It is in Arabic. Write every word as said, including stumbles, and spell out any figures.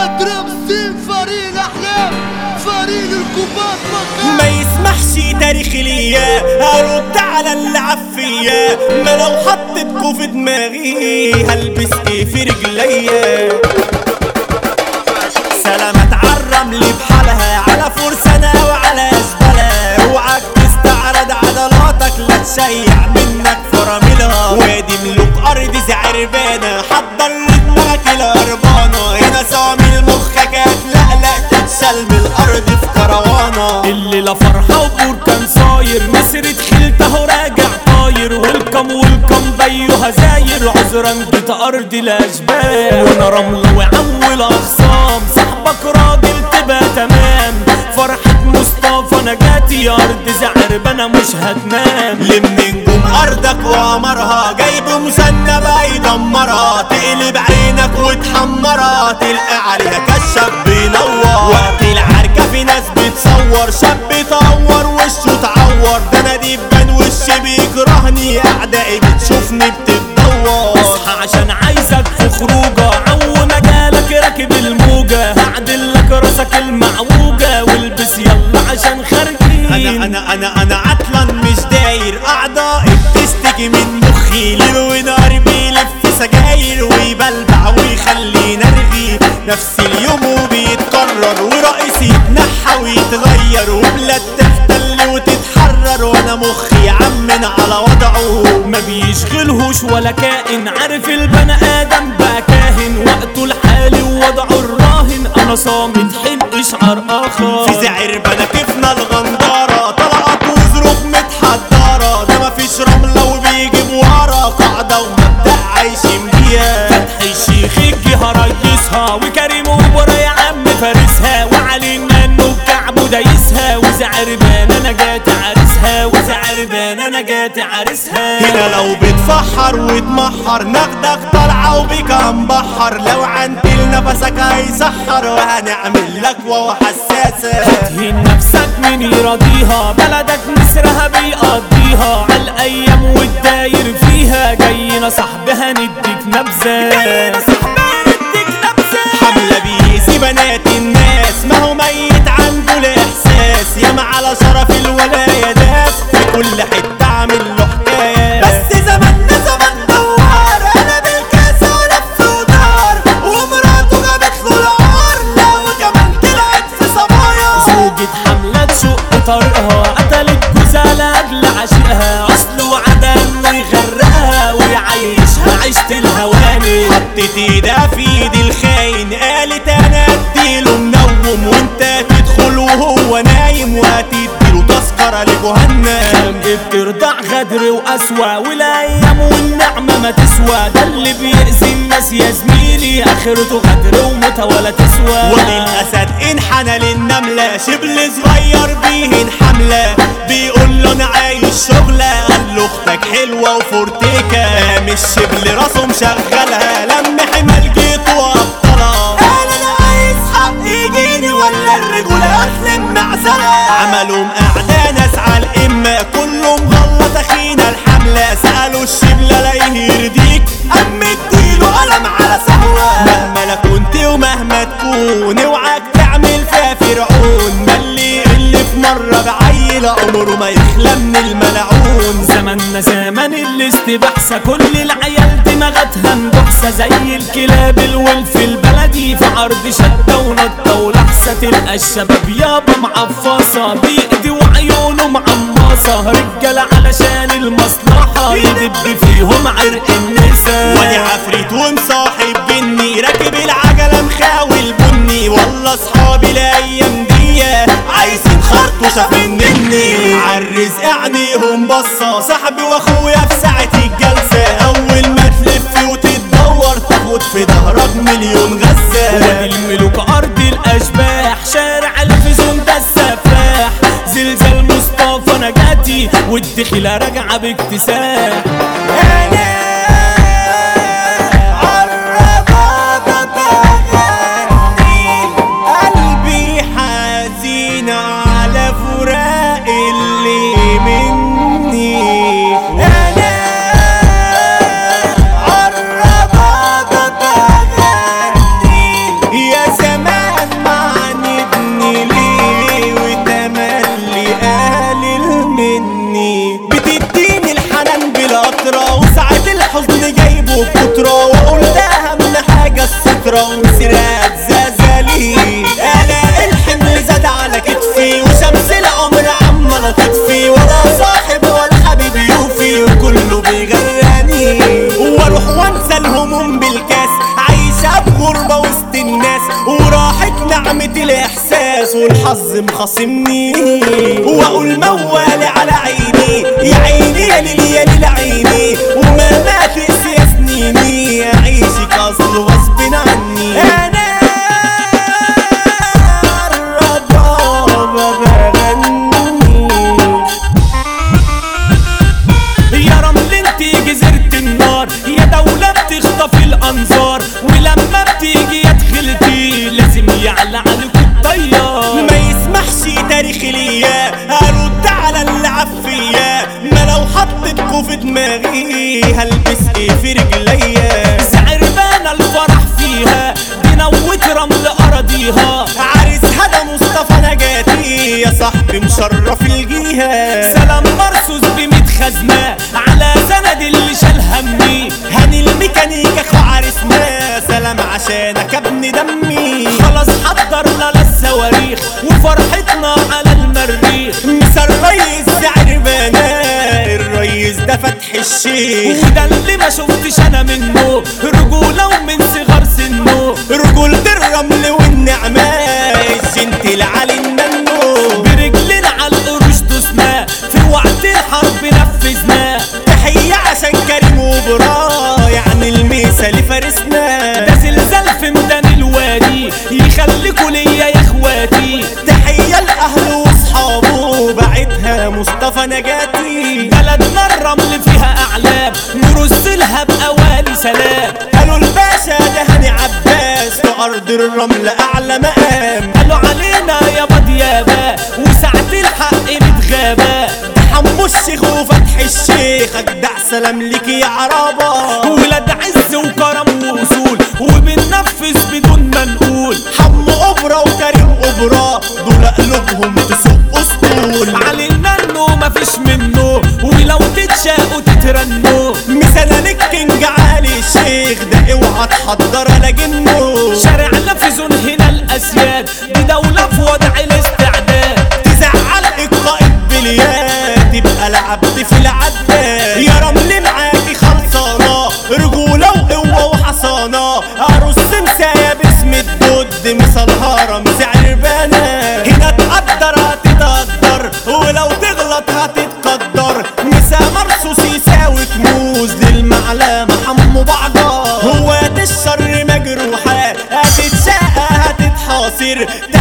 بدر مسين فريق الأحلام فريق الكوبات مكان. ما يسمحش تاريخي ليا هرد على اللي عفيا، ما لو حطيتكوا في دماغي هلبس ايه في رجليا. سلامات عالرمل بحالها على فرسانة وعلى زبالة، اوعك تستعرض عضلاتك لا تشيع منك فراملها. وادي ملوك ارض زعربانة حضر دماغك الهربانة، هنا صامي مخك هتلقلق تتشال من الارض في كروانة. اللي لا فرحة وبور كان صاير مسيرة خيلته راجع طاير، والكم والكم بيو هزاير عذرا بيت ارض الاشبال. وانا رمل وعول اخصام صاحبك راجل تبقى تمام، فرحة مصطفى نجاتي ارض زعربانة مش هتنام. لم نجوم ارضك وقمرها جايب مسنب يدمرها، تقلب عينك وتحمرها تلقى عليها كشاب بينور. وقت العركة في ناس بتصور شاب يطور وشه اتعور، ده انا دبان وشي بيكرهني اعدائي بتشوفني بتتدور. اصحى عشان عايزك في خروجه عو مجالك راكب الموجة، هعدلك راسك المعوجة والبس يلا عشان خارجين. انا انا انا انا عطلان مش داير، اعضائي بتشتكي من مخي ليل ونهار بيلف سجاير ويبلبع ويخلينا نرغي. نفس اليوم وبيتكرر ورئيسي يتنحى ويتغير، وبلاد تحتل وتتحرر وانا مخي عمن على وضعه. ما بيشغلهوش ولا كائن عارف البني ادم بقى كاهن، وقته الحالي ووضعه الراهن. انا صامت حب اشعار اخر في زعربانة كيفنا الغندارة طلقات وظروف متحضرة، ده مفيش رملة وبيجيب ورا قاعدة ومبدأ عايشين بيها. فتح الشيخ الجهة ريسها وكريم وبرا يا عم فارسها، وعلي منه بكعبه دايسها. وزعربان انا جات عرسها وزعربان انا جات عرسها. هنا لو بتفحر وتمحر ناخدك طالعة وبيك هنبحر، لو عنتل نفسك هيسحر وهنعمل لك واو حساسة. هتهين نفسك من يراضيها بلدك مصرها بيقضيها، عالايام والداير فيها جاينا صاحبي هنديك نبذة. جاينا صاحبي هنديك نبذة. حملة بيزي بنات الناس ما هو ميت عنده الاحساس، ياما على شرف الولاية داس في كل حتة عامل له حكاية. بس زماننا زمان دوار انا بالكاس ولف ودار، ومراته جابت له العار لا وكمان طلعت في صبايا. زوجة حملة تشق طريقها قتلت جوزها لاجل عشقها، اصل وعدها انه يغرقها ويعيشها عيشة الهواني. حطت ايدها في ايد الخاين قالت انا اديله منوم وانت تدخل وهو نايم، وهتديله تذكرة لجهنم. خلق بترضع غدر وقسوة والايام والنعمة ما تسوى، ده اللي بيأذي الناس يا زميلي اخرته غدر وموتة ولا تسوى. وللاسد انحنى للنملة شبل صغير بيهن حملة، بيقول له انا عايش شغلة، قال له اختك حلوة وفورتيكا. قام الشبل راسه مشغلها لم حمل جيته وابطلها، قال انا عايز حق يجيني ولا الرجولة اسلم معزلة. عملوا قاعدة ناس على الامة كله مغلط اخينا الحملة، سألوا الشبلة لا يرضيك قام اديله قلم على سهوة. مهما لا كنت ومهما تكون اوعاك تعمل فيها فرعون، ما اللي اللي في مرة بعيل عمره ما يخلى من الملعون. زماننا زمن الاستباحسة كل العيال دماغتها مبحسة، زي الكلاب الولف البلدي في عرض شدة ونطة ولحسة. تلقى الشباب يابا معفصة بيقدي وعيونه معمصة، رجالة علشان المصلحة يدب فيهم عرق النسا. وادي عفريت ومصاحب جني راكب العجلة مخاول بني، والله اصحابي الايام دي عايزين خرطوشة في النني. عالرزق عينيهم بصة صاحبي واخويا في ساعة الجلسة، اول ما تلف وتتدور تاخد في ظهرك مليون غزة. وادي الملوك ارض الاشباح شارع الفيزون ده السفاح، زلزال مصطفى نجاتي والدخيلة راجعة باكتساح. يا زمان بكرة ومسيرات زازالي. انا الحمل زاد على كتفي وشمس العمر عمالة تطفي، ولا صاحب ولا حبيب يوفي وكله بيغراني. واروح وانسى الهموم بالكاس، عايشة بغربة وسط الناس وراحت نعمة الاحساس والحظ مخاصمني. واقول موالي على عيني يا عيني يا ليلي يا ليل عيني، وما ما تقسي يا سنيني اعيشك اصل غصب عني. انا الربابة بغني يا رمل انتي جزيرة النار، يا دولة بتخطف الانظار، ولما بتيجي يا دخلتي لازم يعلى عليكوا الطيار. ما يسمحش تاريخي ليا ارد على اللي عفيا، ما لو حطيتكوا في دماغي هلبس ايه في رجليا. سعربانة الفرح فيها دي نوت رمل اراضيها، عريسها ده مصطفى نجاتي يا صاحبي مشرف الجيها. سلام مرصوص بميت خزنة على سند اللي شال همي، هاني الميكانيكا اخو عريسنا سلام عشانك يا ابن دمي. خلاص حضرنا للصواريخ وفرحتنا على المريخ. مثال الريس سعربانة الريس ده فتح الشيخ، وده اللي ما شفتش انا منه رجولة ومن صغر سنه، رجولة الرمل والنعمة الجنتل علي الننو. برجلنا على القروش دوسنا في وقت الحرب نفذنا. تحية عشان كريم وبرا يعني المثال فارسنا. ده زلزال في ميدان الوادي يخليكوا ليا يا اخواتي. تحية لأهله واصحابه بعدها مصطفى نجاتي. بلدنا الرمل فيها اعلام نرص لها بأوالي سلام. قالوا الباشا ده هاني عباس في ارض الرمل اعلى مقام. قالوا علينا يابا ديابة وساعة الحق متغابة. حمو الشيخ وفتح الشيخ اجدع سلام ليك يا عرابة. ولاد عز وكرم ووصول وبننفذ بدون ما نقول. حمو قبرة وكريم قبرة دول قلوبهم تسوق اسطول. علينا انه مفيش منه ولو تتشاقوا تترنوا. مثلا الكينج علي الشيخ ده اوعى تحضر على جنه. شارعنا في زون هنا الاسياد دي دولة في وضع الاستعداد. تزعل القائد بليات تبقى لعبت في العداد. يا رمل معاكي خلصانة رجولة وقوة وحصانة. ارص مسايا باسم الدود مثال هرم سعربانة. هنا تقدر هتتقدر ولو تغلط هتتقدر. مسا مرصوص يساوي كنوز للمعلمة حمو بعضها. هو الشر مجروحة هتتشقى هتتحاصر.